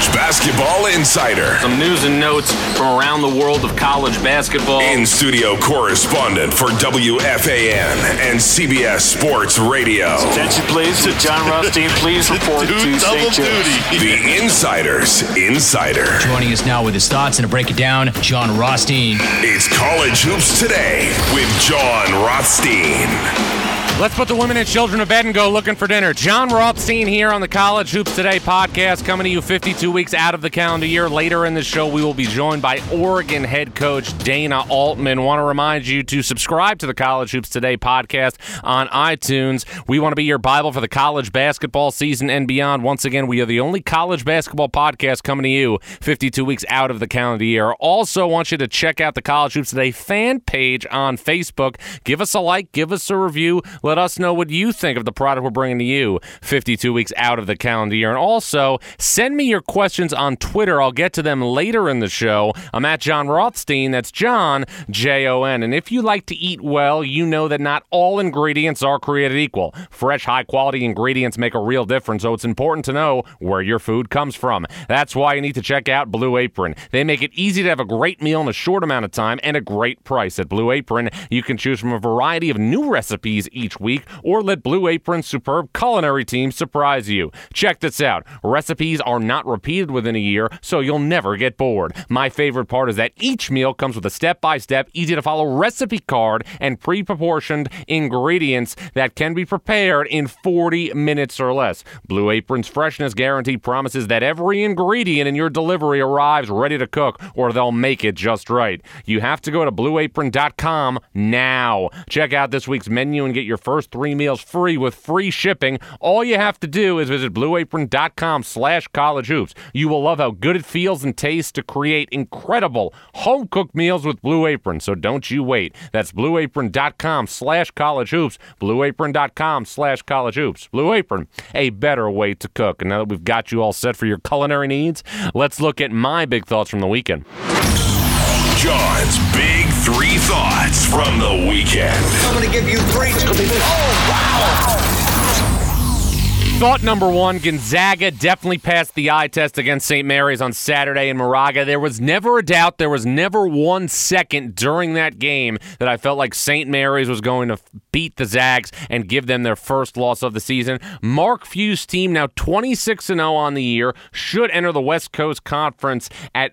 College Basketball Insider. Some news and notes from around the world of college basketball. In-studio correspondent for WFAN and CBS Sports Radio. Attention please to John Rothstein. Please report to St. Joe's. The Insider's Insider. Joining us now with his thoughts and to break it down, John Rothstein. It's College Hoops Today with John Rothstein. Let's put the women and children to bed and go looking for dinner. John Rothstein here on the College Hoops Today podcast, coming to you 52 weeks out of the calendar year. Later in the show, we will be joined by Oregon head coach Dana Altman. Want to remind you to subscribe to the College Hoops Today podcast on iTunes. We want to be your Bible for the college basketball season and beyond. Once again, we are the only college basketball podcast coming to you 52 weeks out of the calendar year. Also want you to check out the College Hoops Today fan page on Facebook. Give us a like, give us a review. Let us know what you think of the product we're bringing to you 52 weeks out of the calendar year. And also, send me your questions on Twitter. I'll get to them later in the show. I'm at John Rothstein. That's John, Jon. And if you like to eat well, you know that not all ingredients are created equal. Fresh, high-quality ingredients make a real difference, so it's important to know where your food comes from. That's why you need to check out Blue Apron. They make it easy to have a great meal in a short amount of time and a great price. At Blue Apron, you can choose from a variety of new recipes each week, or let Blue Apron's superb culinary team surprise you. Check this out. Recipes are not repeated within a year, so you'll never get bored. My favorite part is that each meal comes with a step-by-step, easy-to-follow recipe card and pre-proportioned ingredients that can be prepared in 40 minutes or less. Blue Apron's freshness guarantee promises that every ingredient in your delivery arrives ready to cook, or they'll make it just right. You have to go to blueapron.com now. Check out this week's menu and get your first 3 meals free with free shipping. All you have to do is visit blueapron.com/collegehoops. You will love how good it feels and tastes to create incredible home-cooked meals with Blue Apron, so don't you wait. That's blueapron.com/collegehoops, blueapron.com/collegehoops. Blue Apron, a better way to cook. And now that we've got you all set for your culinary needs, let's look at my big thoughts from the weekend. John's Big Three Thoughts from the weekend. I'm going to give you 3. It's going to be this. Oh, wow. Thought number one, Gonzaga definitely passed the eye test against St. Mary's on Saturday in Moraga. There was never a doubt, there was never 1 second during that game that I felt like St. Mary's was going to beat the Zags and give them their first loss of the season. Mark Few's team, now 26-0 on the year, should enter the West Coast Conference at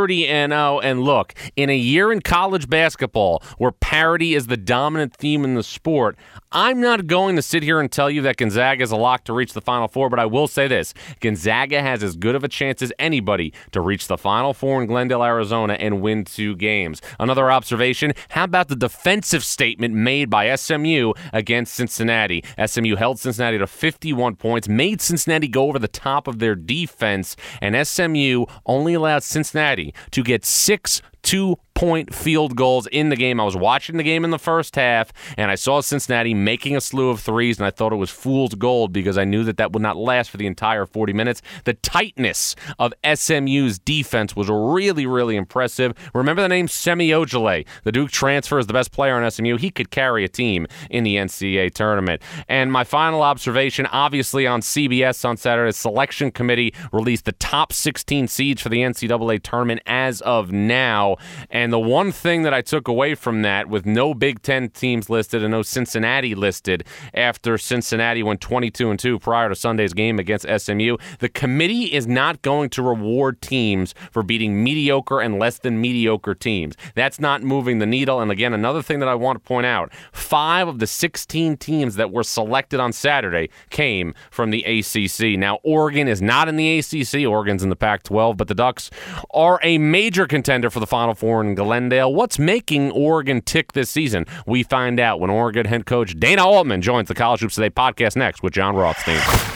30-0. And look, in a year in college basketball where parity is the dominant theme in the sport, I'm not going to sit here and tell you that Gonzaga is a lock to reach the Final Four, but I will say this. Gonzaga has as good of a chance as anybody to reach the Final Four in Glendale, Arizona, and win 2 games. Another observation, how about the defensive statement made by SMU against Cincinnati? SMU held Cincinnati to 51 points, made Cincinnati go over the top of their defense, and SMU only allowed Cincinnati to get 6 2-point field goals in the game. I was watching the game in the first half, and I saw Cincinnati making a slew of threes, and I thought it was fool's gold because I knew that that would not last for the entire 40 minutes. The tightness of SMU's defense was really, really impressive. Remember the name Semi Ojeleye, the Duke transfer, is the best player on SMU. He could carry a team in the NCAA tournament. And my final observation, obviously on CBS on Saturday, the selection committee released the top 16 seeds for the NCAA tournament as of now. And the one thing that I took away from that, with no Big Ten teams listed and no Cincinnati listed after Cincinnati went 22-2 prior to Sunday's game against SMU, the committee is not going to reward teams for beating mediocre and less than mediocre teams. That's not moving the needle. And again, another thing that I want to point out, 5 of the 16 teams that were selected on Saturday came from the ACC. Now, Oregon is not in the ACC. Oregon's in the Pac-12, but the Ducks are a major contender for the Final Four in Glendale. What's making Oregon tick this season? We find out when Oregon head coach Dana Altman joins the College Hoops Today podcast next with John Rothstein.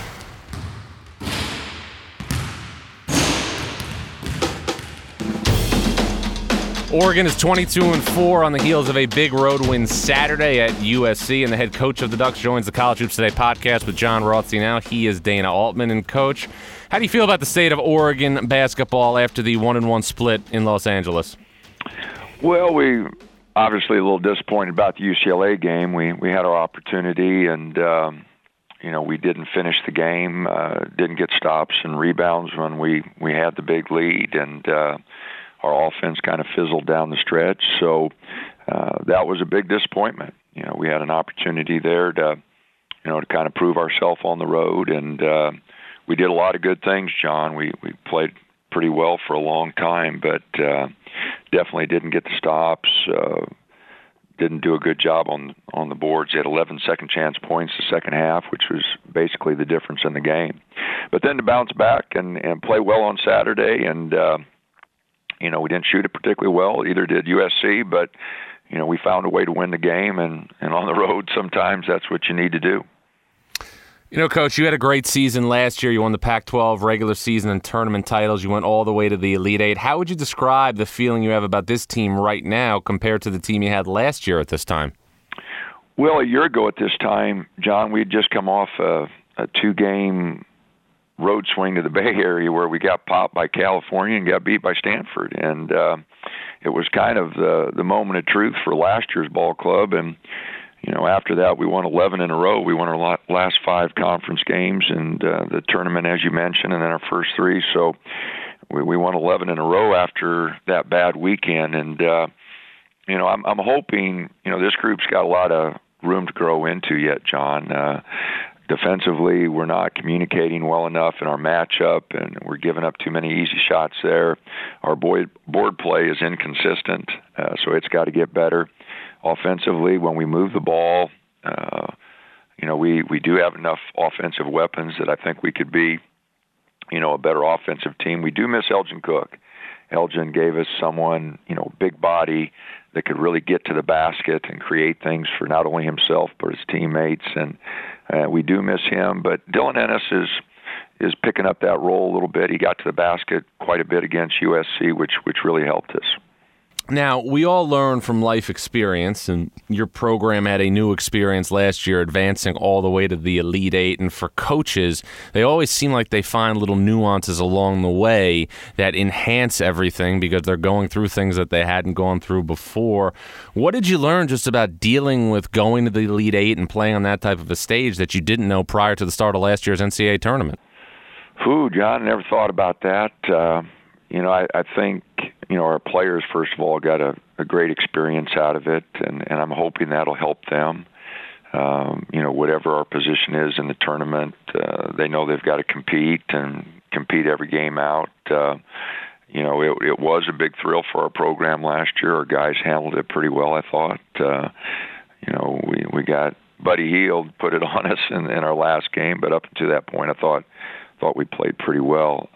Oregon is 22-4 on the heels of a big road win Saturday at USC, and the head coach of the Ducks joins the College Hoops Today podcast with John Rothstein. Now he is Dana Altman. And Coach, how do you feel about the state of Oregon basketball after the 1-1 split in Los Angeles? Well, we obviously a little disappointed about the UCLA game. We had our opportunity, and we didn't finish the game, didn't get stops and rebounds when we had the big lead, and our offense kind of fizzled down the stretch. So that was a big disappointment. We had an opportunity there to kind of prove ourselves on the road, and we did a lot of good things, John. We played pretty well for a long time, but definitely didn't get the stops. Didn't do a good job on the boards. They had 11 second chance points the second half, which was basically the difference in the game. But then to bounce back and play well on Saturday, and we didn't shoot it particularly well. Either did USC, but we found a way to win the game, and on the road sometimes that's what you need to do. Coach, you had a great season last year. You won the Pac-12 regular season and tournament titles. You went all the way to the Elite Eight. How would you describe the feeling you have about this team right now compared to the team you had last year at this time? Well, a year ago at this time, John, we had just come off a 2-game road swing to the Bay Area where we got popped by California and got beat by Stanford. And it was kind of the moment of truth for last year's ball club. And after that, we won 11 in a row. We won our last 5 conference games and the tournament, as you mentioned, and then our first 3. So we won 11 in a row after that bad weekend. And, I'm hoping, this group's got a lot of room to grow into yet, John. Defensively, we're not communicating well enough in our matchup, and we're giving up too many easy shots there. Our board play is inconsistent, so it's got to get better. Offensively, when we move the ball, we do have enough offensive weapons that I think we could be, a better offensive team. We do miss Elgin Cook. Elgin gave us someone, big body that could really get to the basket and create things for not only himself but his teammates, and we do miss him. But Dylan Ennis is picking up that role a little bit. He got to the basket quite a bit against USC, which really helped us. Now, we all learn from life experience, and your program had a new experience last year advancing all the way to the Elite Eight. And for coaches, they always seem like they find little nuances along the way that enhance everything because they're going through things that they hadn't gone through before. What did you learn just about dealing with going to the Elite Eight and playing on that type of a stage that you didn't know prior to the start of last year's NCAA tournament? John, I never thought about that. I think, our players, first of all, got a great experience out of it, and I'm hoping that'll help them. Whatever our position is in the tournament, they know they've got to compete every game out. It was a big thrill for our program last year. Our guys handled it pretty well, I thought. We got Buddy Hield put it on us in our last game, but up to that point, I thought we played pretty well.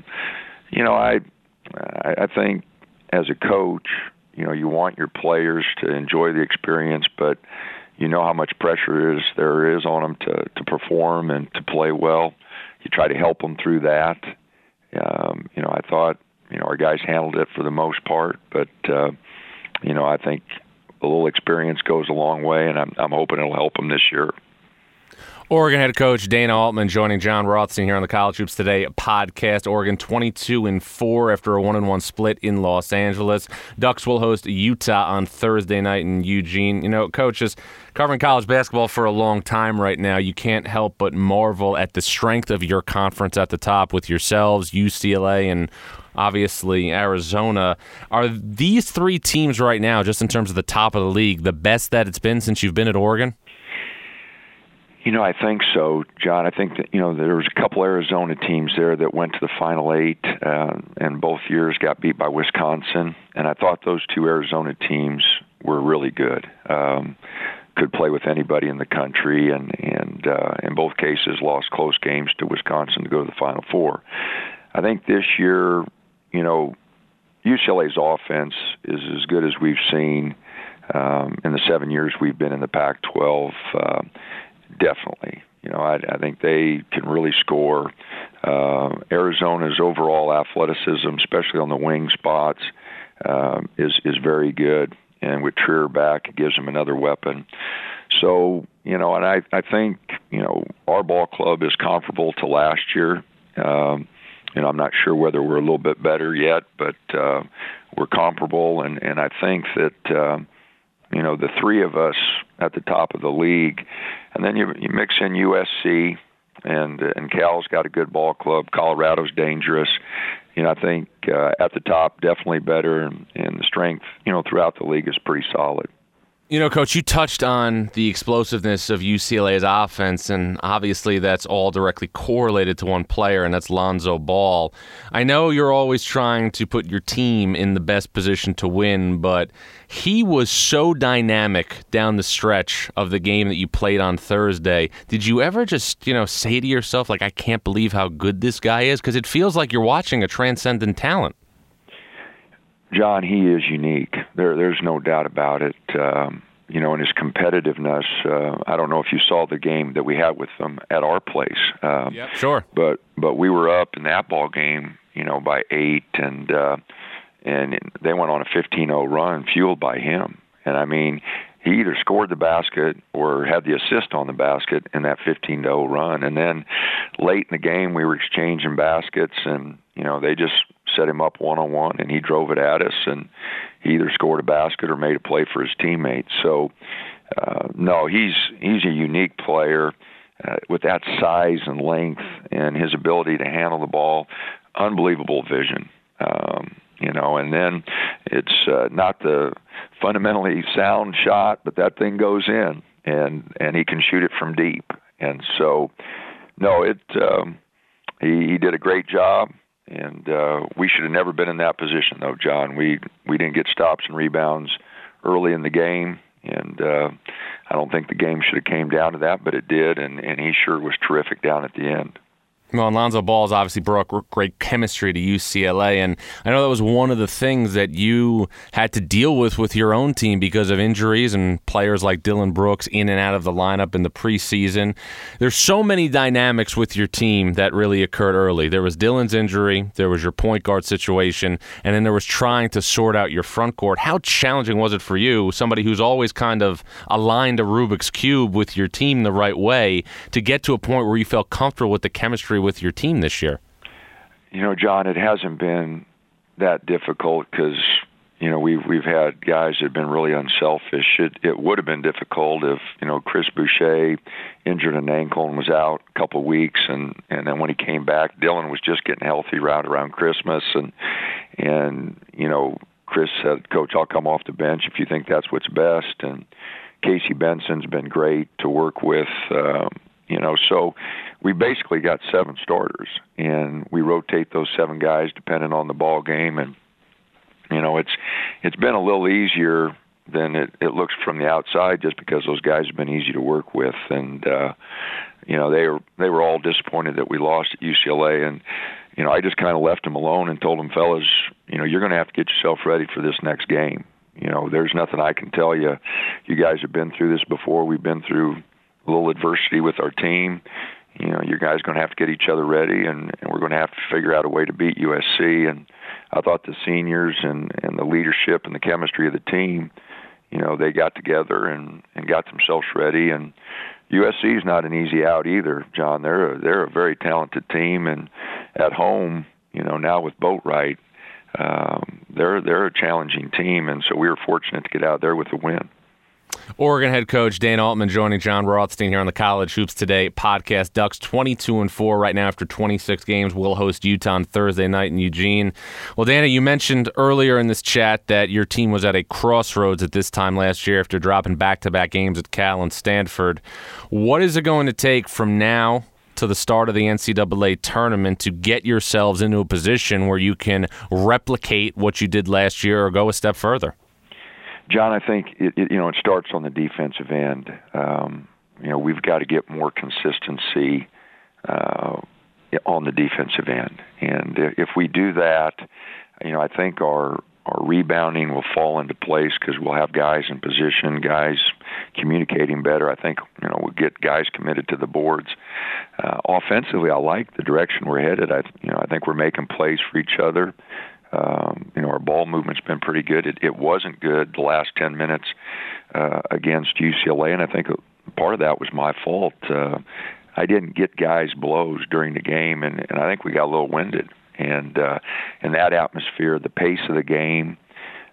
I think as a coach, you want your players to enjoy the experience, but how much pressure there is on them to perform and to play well. You try to help them through that. I thought, our guys handled it for the most part, but, I think a little experience goes a long way, and I'm hoping it'll help them this year. Oregon head coach Dana Altman joining John Rothstein here on the College Hoops Today podcast. Oregon 22-4 after a 1-1 split in Los Angeles. Ducks will host Utah on Thursday night in Eugene. Coaches covering college basketball for a long time right now, you can't help but marvel at the strength of your conference at the top with yourselves, UCLA, and obviously Arizona. Are these 3 teams right now, just in terms of the top of the league, the best that it's been since you've been at Oregon? I think so, John. I think that, there was a couple Arizona teams there that went to the Final 8, and both years got beat by Wisconsin. And I thought those 2 Arizona teams were really good. Could play with anybody in the country, and in both cases lost close games to Wisconsin to go to the Final 4. I think this year, UCLA's offense is as good as we've seen in the 7 years we've been in the Pac-12. Definitely. I think they can really score. Arizona's overall athleticism, especially on the wing spots, is very good. And with Trier back, it gives them another weapon. So, and I think, our ball club is comparable to last year. I'm not sure whether we're a little bit better yet, but we're comparable. And I think that, the three of us at the top of the league, and then you mix in USC, and Cal's got a good ball club. Colorado's dangerous. I think at the top, definitely better, and the strength, throughout the league is pretty solid. Coach, you touched on the explosiveness of UCLA's offense, and obviously that's all directly correlated to one player, and that's Lonzo Ball. I know you're always trying to put your team in the best position to win, but he was so dynamic down the stretch of the game that you played on Thursday. Did you ever just, say to yourself, I can't believe how good this guy is? Because it feels like you're watching a transcendent talent. John, he is unique. There's no doubt about it. And his competitiveness. I don't know if you saw the game that we had with them at our place. Yep, sure. But we were up in that ball game, by 8, and they went on a 15-0 run, fueled by him. And I mean, he either scored the basket or had the assist on the basket in that 15-0 run. And then late in the game, we were exchanging baskets, and they just set him up one-on-one, and he drove it at us, and he either scored a basket or made a play for his teammates. So, no, he's a unique player with that size and length and his ability to handle the ball. Unbelievable vision, and then it's not the fundamentally sound shot, but that thing goes in, and he can shoot it from deep. And so, no, he did a great job. And we should have never been in that position, though, John. We didn't get stops and rebounds early in the game, and I don't think the game should have came down to that, but it did, and he sure was terrific down at the end. Well, Lonzo Ball has obviously brought great chemistry to UCLA, and I know that was one of the things that you had to deal with your own team because of injuries and players like Dillon Brooks in and out of the lineup in the preseason. There's so many dynamics with your team that really occurred early. There was Dillon's injury, there was your point guard situation, and then there was trying to sort out your front court. How challenging was it for you, somebody who's always kind of aligned a Rubik's Cube with your team the right way, to get to a point where you felt comfortable with the chemistry with your team this year? John, it hasn't been that difficult because, we've had guys that have been really unselfish. It would have been difficult if, Chris Boucher injured an ankle and was out a couple of weeks, and then when he came back, Dillon was just getting healthy right around Christmas, and Chris said, "Coach, I'll come off the bench if you think that's what's best." And Casey Benson's been great to work with, so we basically got 7 starters, and we rotate those 7 guys depending on the ball game. And it's been a little easier than it looks from the outside, just because those guys have been easy to work with. And they were all disappointed that we lost at UCLA, and I just kind of left them alone and told them, fellas, you're going to have to get yourself ready for this next game. There's nothing I can tell you. You guys have been through this before. We've been through a little adversity with our team. You guys are going to have to get each other ready, and we're going to have to figure out a way to beat USC. And I thought the seniors and the leadership and the chemistry of the team, they got together and got themselves ready. And USC is not an easy out either, John. They're a very talented team, and at home, now with Boatwright, they're a challenging team, and so we were fortunate to get out there with a win. Oregon head coach Dana Altman joining Jon Rothstein here on the College Hoops Today podcast. Ducks 22-4 right now after 26 games. Will host Utah on Thursday night in Eugene. Well, Dana, you mentioned earlier in this chat that your team was at a crossroads at this time last year after dropping back-to-back games at Cal and Stanford. What is it going to take from now to the start of the NCAA tournament to get yourselves into a position where you can replicate what you did last year or go a step further? John, I think it starts on the defensive end. We've got to get more consistency on the defensive end, and if we do that, I think our rebounding will fall into place because we'll have guys in position, guys communicating better. I think we'll get guys committed to the boards. Offensively, I like the direction we're headed. I think we're making plays for each other. Our ball movement's been pretty good. It wasn't good the last 10 minutes against UCLA, and I think part of that was my fault. I didn't get guys blows during the game, and I think we got a little winded. And in that atmosphere, the pace of the game,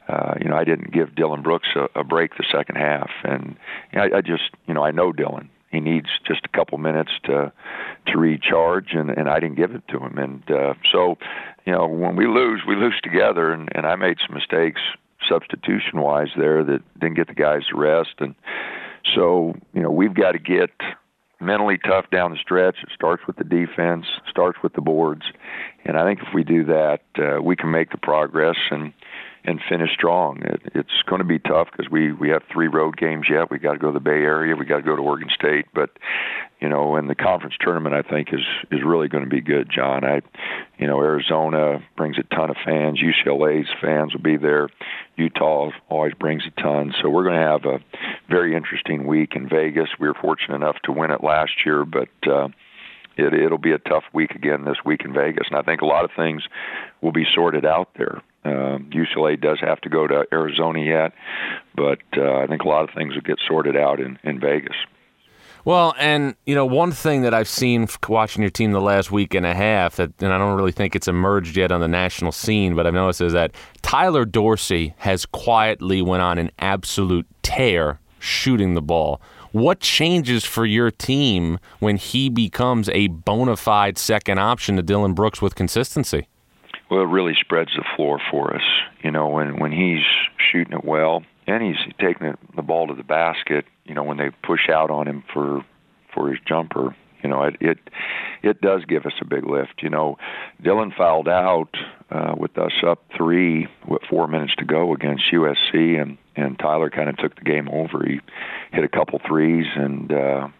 I didn't give Dylan Brooks a break the second half, and I just, I know Dylan. He needs just a couple minutes to recharge, and I didn't give it to him. And so, when we lose together, and I made some mistakes substitution-wise there that didn't get the guys to rest. And so, we've got to get mentally tough down the stretch. It starts with the defense, starts with the boards. And I think if we do that, we can make the progress and finish strong. It's going to be tough because we have 3 road games yet. We got to go to the Bay Area. We got to go to Oregon State. But, and the conference tournament, I think, is really going to be good, John. Arizona brings a ton of fans. UCLA's fans will be there. Utah always brings a ton. So we're going to have a very interesting week in Vegas. We were fortunate enough to win it last year, but it'll be a tough week again this week in Vegas. And I think a lot of things will be sorted out there. UCLA does have to go to Arizona yet, but I think a lot of things will get sorted out in Vegas. Well, and, one thing that I've seen watching your team the last week and a half, and I don't really think it's emerged yet on the national scene, but I've noticed is that Tyler Dorsey has quietly went on an absolute tear shooting the ball. What changes for your team when he becomes a bona fide second option to Dylan Brooks with consistency? Well, it really spreads the floor for us. When he's shooting it well and he's taking the ball to the basket, when they push out on him for his jumper, it does give us a big lift. Dylan fouled out with us up 3 with 4 minutes to go against USC, and Tyler kind of took the game over. He hit a couple threes and,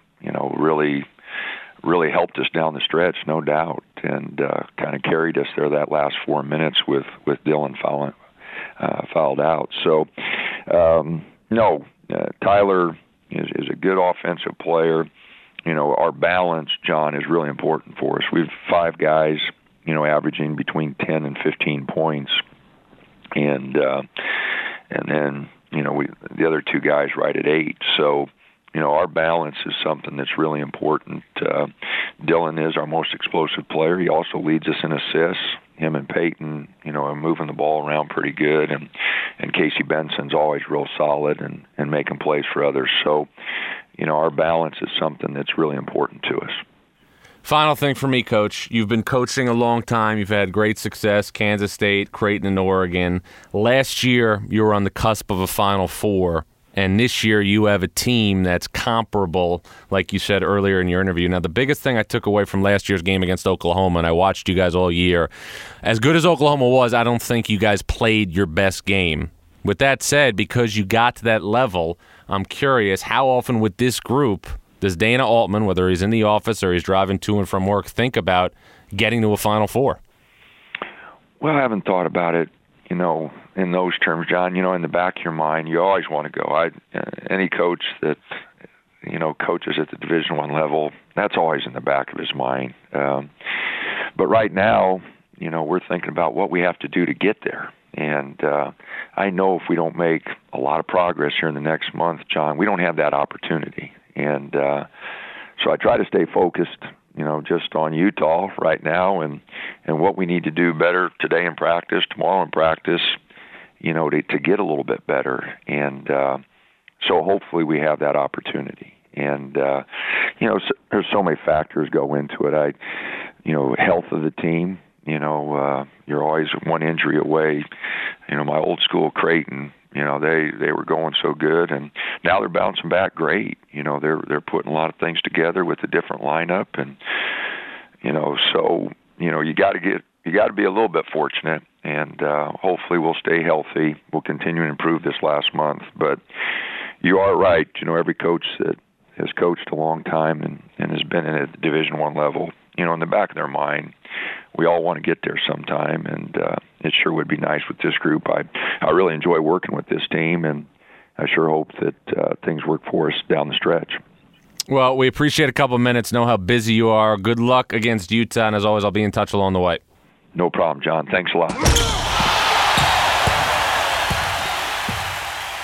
really helped us down the stretch, no doubt, and kind of carried us there that last 4 minutes with Dylan fouled out. So, Tyler is a good offensive player. Our balance, John, is really important for us. We have 5 guys, averaging between 10 and 15 points, and then the other 2 guys right at 8. So, our balance is something that's really important. Dylan is our most explosive player. He also leads us in assists. Him and Peyton, are moving the ball around pretty good, and Casey Benson's always real solid and making plays for others. So, our balance is something that's really important to us. Final thing for me, Coach. You've been coaching a long time. You've had great success, Kansas State, Creighton, and Oregon. Last year, you were on the cusp of a Final Four. And this year you have a team that's comparable, like you said earlier in your interview. Now, the biggest thing I took away from last year's game against Oklahoma, and I watched you guys all year, as good as Oklahoma was, I don't think you guys played your best game. With that said, because you got to that level, I'm curious, how often with this group does Dana Altman, whether he's in the office or he's driving to and from work, think about getting to a Final Four? Well, I haven't thought about it, in those terms, John. In the back of your mind, you always want to go. Any coach that, coaches at the Division I level, that's always in the back of his mind. But right now, we're thinking about what we have to do to get there. And I know if we don't make a lot of progress here in the next month, John, we don't have that opportunity. And so I try to stay focused, just on Utah right now and what we need to do better today in practice, tomorrow in practice, to get a little bit better. And so hopefully we have that opportunity. And, there's so many factors go into it. Health of the team, you're always one injury away. My old school Creighton, they were going so good, and now they're bouncing back great. They're putting a lot of things together with a different lineup, and so you got to be a little bit fortunate, and hopefully we'll stay healthy. We'll continue to improve this last month, but you are right. Every coach that has coached a long time and has been at the Division I level, in the back of their mind, we all want to get there sometime, and it sure would be nice with this group. I really enjoy working with this team, and I sure hope that things work for us down the stretch. Well, we appreciate a couple of minutes, know how busy you are. Good luck against Utah, and as always, I'll be in touch along the way. No problem, John. Thanks a lot.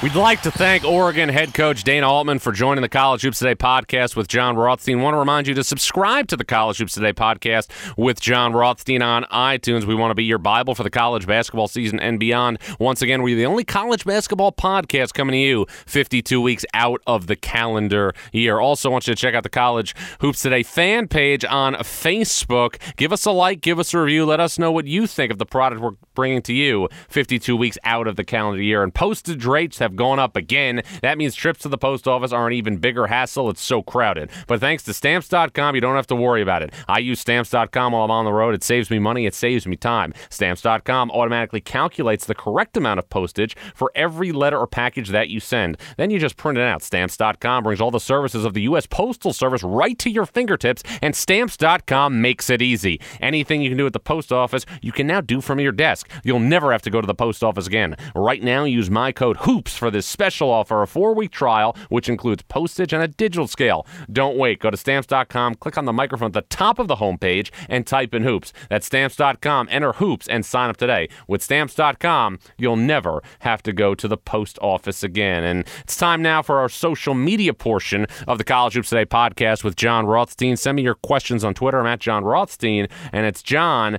We'd like to thank Oregon head coach Dana Altman for joining the College Hoops Today podcast with John Rothstein. Want to remind you to subscribe to the College Hoops Today podcast with John Rothstein on iTunes. We want to be your Bible for the college basketball season and beyond. Once again, we're the only college basketball podcast coming to you 52 weeks out of the calendar year. Also, want you to check out the College Hoops Today fan page on Facebook. Give us a like, give us a review. Let us know what you think of the product we're bringing to you 52 weeks out of the calendar year. And postage rates have gone up again. That means trips to the post office are an even bigger hassle. It's so crowded. But thanks to Stamps.com, you don't have to worry about it. I use Stamps.com while I'm on the road. It saves me money. It saves me time. Stamps.com automatically calculates the correct amount of postage for every letter or package that you send. Then you just print it out. Stamps.com brings all the services of the U.S. Postal Service right to your fingertips, and Stamps.com makes it easy. Anything you can do at the post office, you can now do from your desk. You'll never have to go to the post office again. Right now, use my code HOOPS for this special offer, a 4-week trial, which includes postage and a digital scale. Don't wait. Go to Stamps.com, click on the microphone at the top of the homepage, and type in HOOPS. That's Stamps.com. Enter HOOPS and sign up today. With Stamps.com, you'll never have to go to the post office again. And it's time now for our social media portion of the College Hoops Today podcast with John Rothstein. Send me your questions on Twitter. I'm at John Rothstein, and it's John,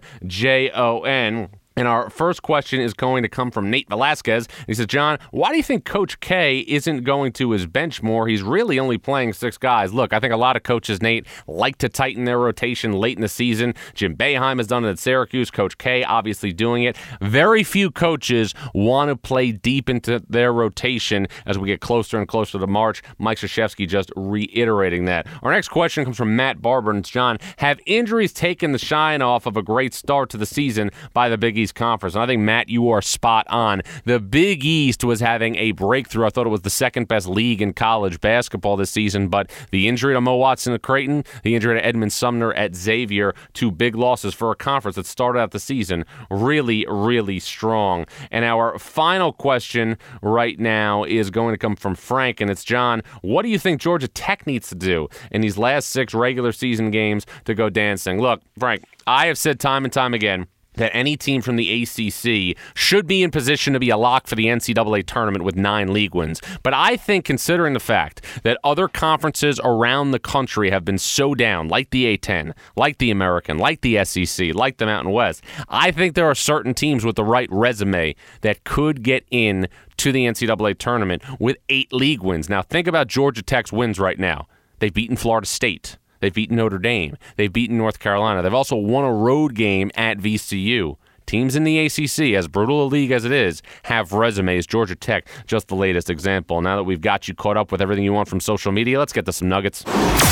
Jon. And our first question is going to come from Nate Velasquez. He says, John, why do you think Coach K isn't going to his bench more? He's really only playing 6 guys. Look, I think a lot of coaches, Nate, like to tighten their rotation late in the season. Jim Boeheim has done it at Syracuse. Coach K obviously doing it. Very few coaches want to play deep into their rotation as we get closer and closer to March. Mike Krzyzewski just reiterating that. Our next question comes from Matt Barber. And it's, John, have injuries taken the shine off of a great start to the season by the Big East Conference? And I think, Matt, you are spot on. The Big East was having a breakthrough. I thought it was the second best league in college basketball this season, but the injury to Mo Watson at Creighton, the injury to Edmund Sumner at Xavier, 2 big losses for a conference that started out the season really, really strong. And our final question right now is going to come from Frank, and it's, John, what do you think Georgia Tech needs to do in these last 6 regular season games to go dancing? Look, Frank, I have said time and time again that any team from the ACC should be in position to be a lock for the NCAA tournament with 9 league wins. But I think, considering the fact that other conferences around the country have been so down, like the A10, like the American, like the SEC, like the Mountain West, I think there are certain teams with the right resume that could get in to the NCAA tournament with 8 league wins. Now, think about Georgia Tech's wins right now. They've beaten Florida State. They've beaten Notre Dame. They've beaten North Carolina. They've also won a road game at VCU. Teams in the ACC, as brutal a league as it is, have resumes. Georgia Tech, just the latest example. Now that we've got you caught up with everything you want from social media, let's get to some nuggets.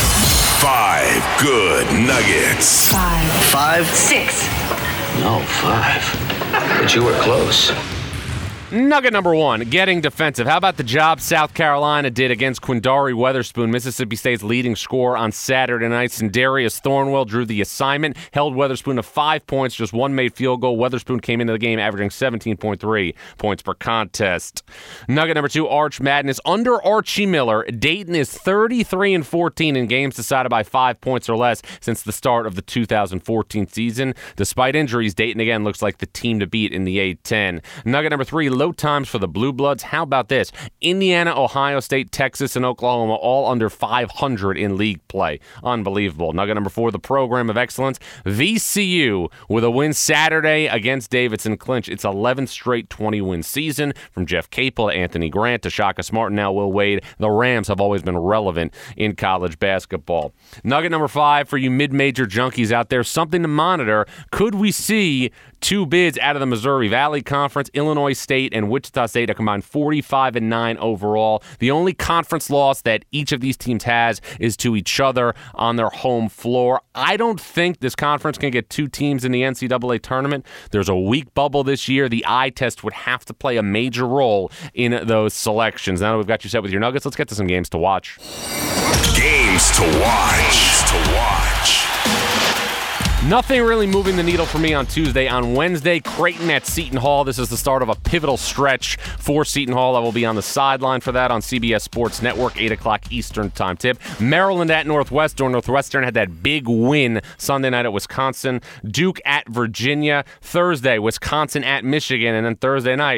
5 good nuggets. 5. 6. No, 5. But you were close. Nugget number 1, getting defensive. How about the job South Carolina did against Quindary Weatherspoon, Mississippi State's leading scorer on Saturday night? Darius Thornwell drew the assignment, held Weatherspoon to 5 points, just 1 made field goal. Weatherspoon came into the game averaging 17.3 points per contest. Nugget number 2, Arch Madness. Under Archie Miller, Dayton is 33-14 in games decided by 5 points or less since the start of the 2014 season. Despite injuries, Dayton again looks like the team to beat in the A10. Nugget number 3, low times for the Blue Bloods. How about this? Indiana, Ohio State, Texas, and Oklahoma all under 500 in league play. Unbelievable. Nugget number 4, the program of excellence. VCU with a win Saturday against Davidson Clinch. It's 11th straight 20-win season. From Jeff Capel to Anthony Grant to Shaka Smart, now Will Wade. The Rams have always been relevant in college basketball. Nugget number 5 for you mid-major junkies out there, something to monitor. Could we see 2 bids out of the Missouri Valley Conference? Illinois State and Wichita State, a combined 45-9 overall. The only conference loss that each of these teams has is to each other on their home floor. I don't think this conference can get 2 teams in the NCAA tournament. There's a weak bubble this year. The eye test would have to play a major role in those selections. Now that we've got you set with your nuggets, let's get to some games to watch. Games to watch. Nothing really moving the needle for me on Tuesday. On Wednesday, Creighton at Seton Hall. This is the start of a pivotal stretch for Seton Hall. I will be on the sideline for that on CBS Sports Network, 8 o'clock Eastern time tip. Maryland at Northwestern. Northwestern had that big win Sunday night at Wisconsin. Duke at Virginia. Thursday, Wisconsin at Michigan. And then Thursday night,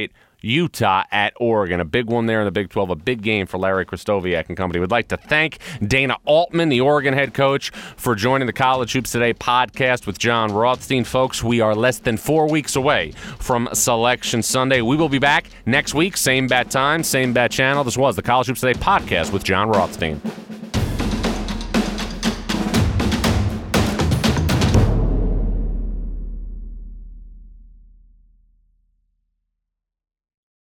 Utah at Oregon. A big one there in the Big 12, a big game for Larry Krystkowiak and company. We'd like to thank Dana Altman, the Oregon head coach, for joining the College Hoops Today podcast with John Rothstein. Folks, we are less than 4 weeks away from Selection Sunday. We will be back next week, same bat time, same bat channel. This was the College Hoops Today podcast with John Rothstein.